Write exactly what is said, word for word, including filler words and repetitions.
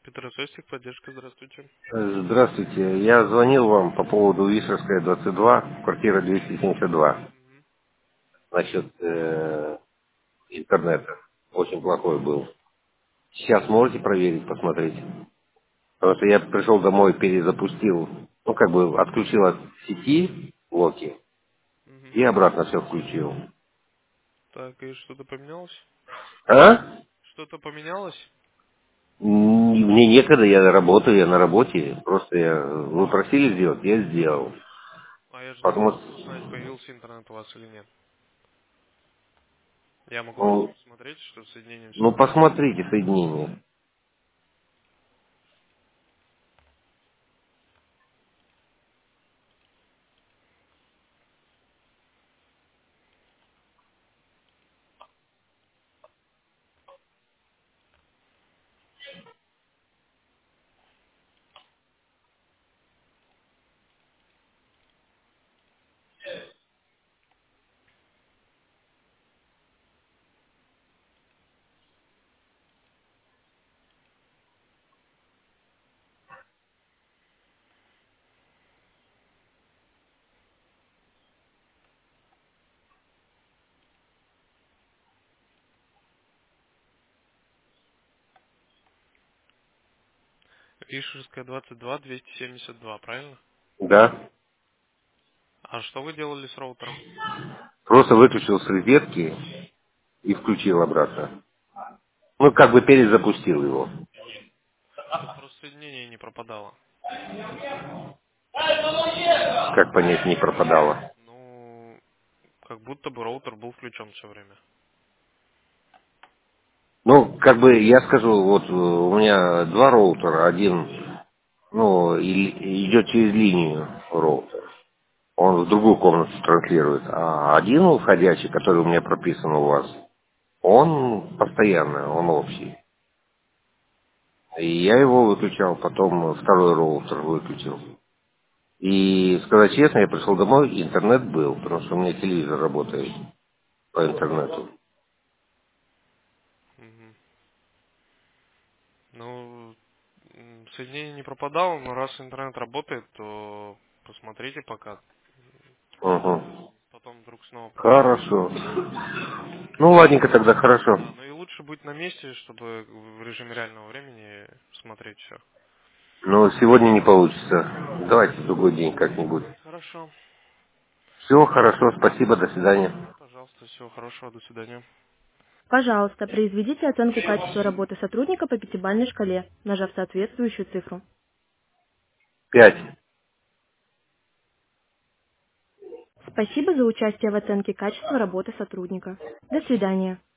Петросостик, поддержка, здравствуйте. Э, Здравствуйте. Я звонил вам по поводу Вишерская, двадцать два, квартира двести семьдесят два. Мгм. Насчет э, интернета. Очень плохой был. Сейчас можете проверить, посмотреть? Потому что я пришел домой, перезапустил, ну как бы отключил от сети блоки Мгм. и обратно все включил. Так, и что-то поменялось? А? Что-то поменялось? М, Мне некогда, я работаю, я на работе. Просто я, вы просили сделать, я сделал. А я же не Потому могу что, узнать, появился интернет у вас или нет. Я могу просто ну, посмотреть, что с соединением все ну нормально. посмотрите соединение. Ишерская, двадцать два, двести семьдесят два, правильно? Да. А что вы делали с роутером? Просто выключил с розетки и включил обратно. Ну, как бы перезапустил его. Тут просто соединение не пропадало. Как понять, не пропадало. Ну, как будто бы роутер был включен все время. Ну, как бы я скажу, вот э, у меня два роутера. Один, ну, и- идет через линию роутер. Он в другую комнату транслирует. А один входящий, который у меня прописан у вас, он постоянно, он общий. И я его выключал, потом второй роутер выключил. И сказать честно, я пришел домой, интернет был, потому что у меня телевизор работает по интернету. Мгм. Ну, м, соединение не пропадало, но раз интернет работает, то посмотрите пока. Угу. Потом вдруг снова пропадет. Хорошо. Ну, ладненько тогда, хорошо. Да, ну и лучше быть на месте, чтобы в режиме реального времени смотреть все. Но сегодня не получится. Давайте в другой день как-нибудь. Хорошо. Все хорошо, спасибо, до свидания. Пожалуйста, всего хорошего, до свидания. Пожалуйста, произведите оценку качества работы сотрудника по пятибалльной шкале, нажав соответствующую цифру. Пять. Спасибо за участие в оценке качества работы сотрудника. До свидания.